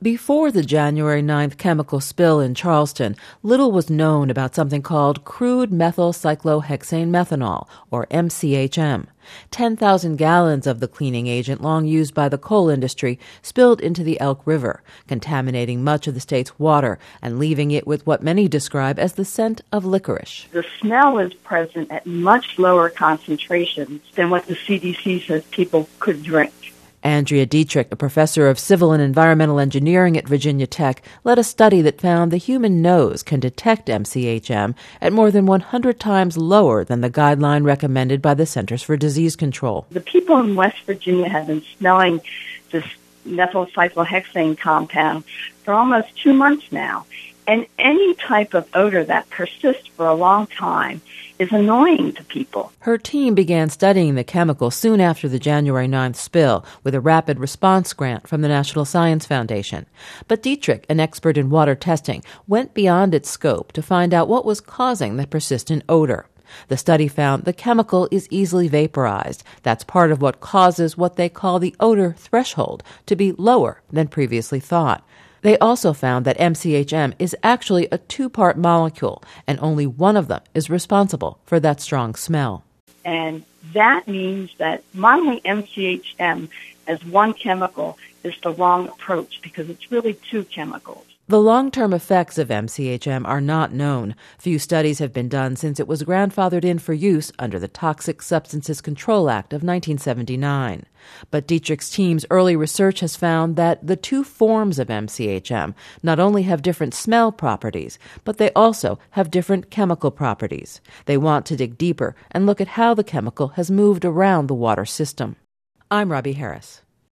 Before the January 9th chemical spill in Charleston, little was known about something called crude methyl cyclohexane methanol, or MCHM. 10,000 gallons of the cleaning agent long used by the coal industry spilled into the Elk River, contaminating much of the state's water and leaving it with what many describe as the scent of licorice. The smell is present at much lower concentrations than what the CDC says people could drink. Andrea Dietrich, a professor of civil and environmental engineering at Virginia Tech, led a study that found the human nose can detect MCHM at more than 100 times lower than the guideline recommended by the Centers for Disease Control. The people in West Virginia have been smelling this methyl cyclohexane compound for almost 2 months now. And any type of odor that persists for a long time is annoying to people. Her team began studying the chemical soon after the January 9th spill with a rapid response grant from the National Science Foundation. But Dietrich, an expert in water testing, went beyond its scope to find out what was causing the persistent odor. The study found the chemical is easily vaporized. That's part of what causes what they call the odor threshold to be lower than previously thought. They also found that MCHM is actually a 2-part molecule, and only one of them is responsible for that strong smell. And that means that modeling MCHM as one chemical is the wrong approach because it's really 2 chemicals. The long-term effects of MCHM are not known. Few studies have been done since it was grandfathered in for use under the Toxic Substances Control Act of 1979. But Dietrich's team's early research has found that the 2 forms of MCHM not only have different smell properties, but they also have different chemical properties. They want to dig deeper and look at how the chemical has moved around the water system. I'm Robbie Harris.